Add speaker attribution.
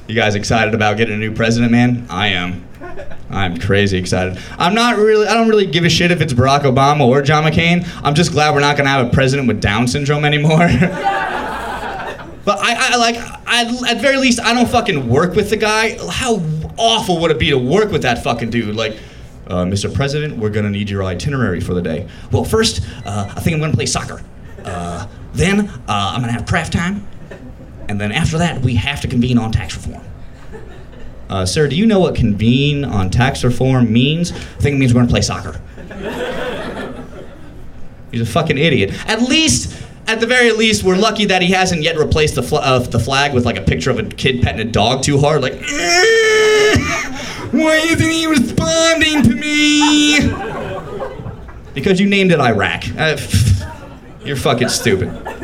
Speaker 1: You guys excited about getting a new president, man? I am. I'm crazy excited. I don't really give a shit if it's Barack Obama or John McCain. I'm just glad we're not gonna have a president with Down syndrome anymore. But at very least, I don't fucking work with the guy. How awful would it be to work with that fucking dude? Like, Mr. President, we're gonna need your itinerary for the day. Well, first, I think I'm gonna play soccer. Then, I'm gonna have craft time. And then after that, we have to convene on tax reform. Sir, do you know what convene on tax reform means? I think it means we're gonna play soccer. He's a fucking idiot. At the very least, we're lucky that he hasn't yet replaced the flag with like a picture of a kid petting a dog too hard, like, why isn't he responding to me? Because you named it Iraq. You're fucking stupid.